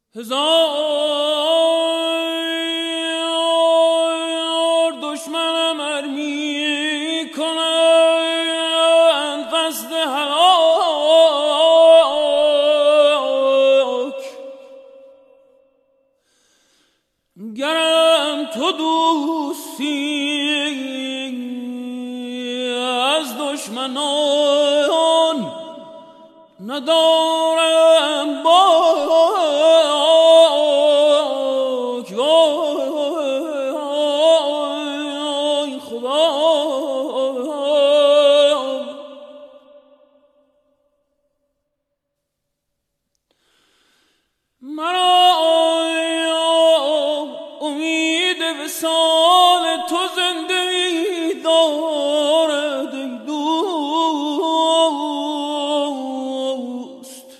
هزار دشمنم ار می کنند قصد هلاک، گرم تو دوستی از دشمنان ندارم باک. وای خدا، مرا امید وصال تو زنده دارد ای دوست.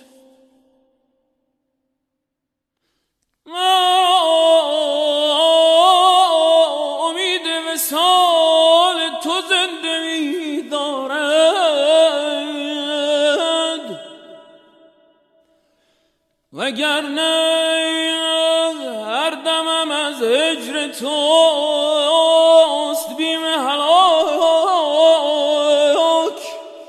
امید وصال تو زنده دارد، وگرنه هر دمم از هجر توست بیم هلاک.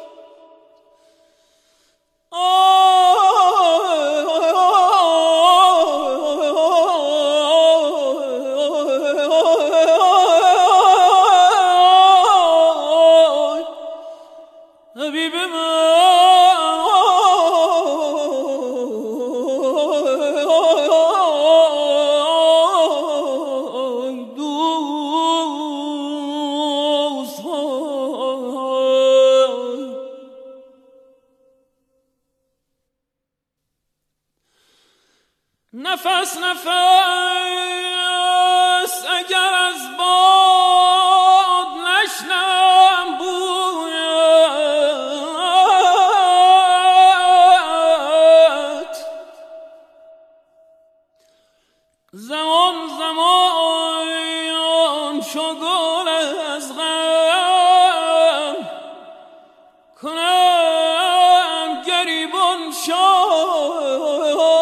حبیب من نفس نفس اگر از باد نشنم بویت، زمان زمان چو گل از غم کنم گریبان شاک.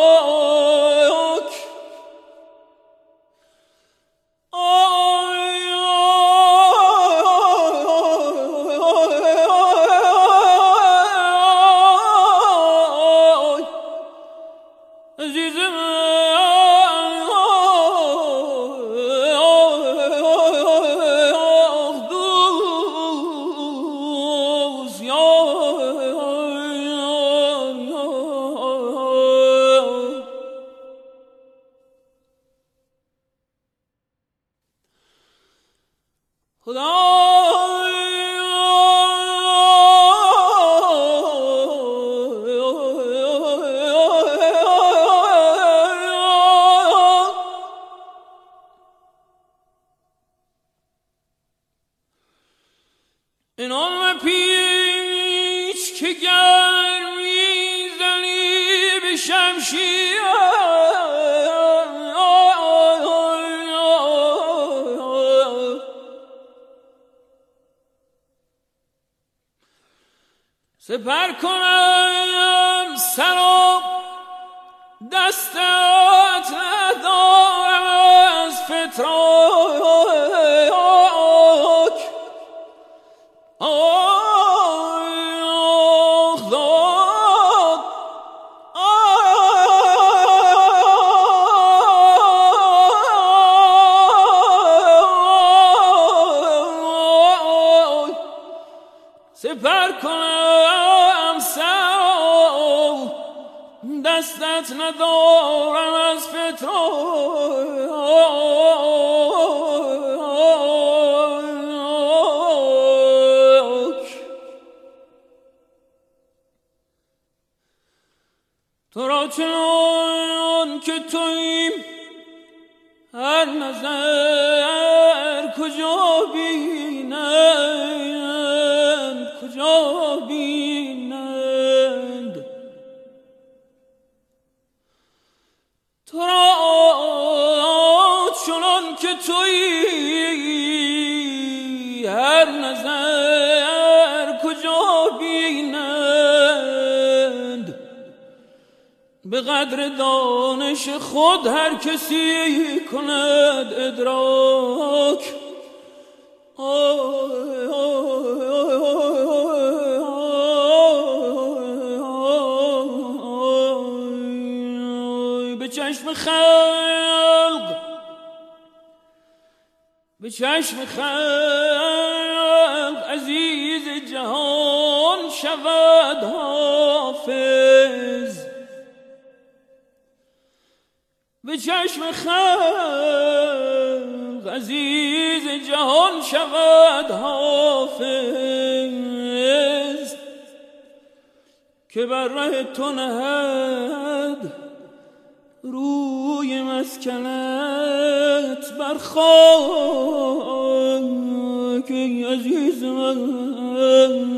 این عمر پیچ که گرمی زنی به شمشیر، سپر کنم سر و دستت ندارم از فتراک. سپر کنم سر و دستت ندارم از فتراک. تو را چنان که توییم هر نظر کجا بینند، کجا بینند. تو را چنان که تویی هر نظر کجا بینند، به قدر دانش خود هر کسی کند ادراک. به چشم خلق عزیز جهان شود حافظ. به چشم خلق عزیز جهان شود حافظ، که بر ره تو نهد روی مسکنت بر خاک. عزیز من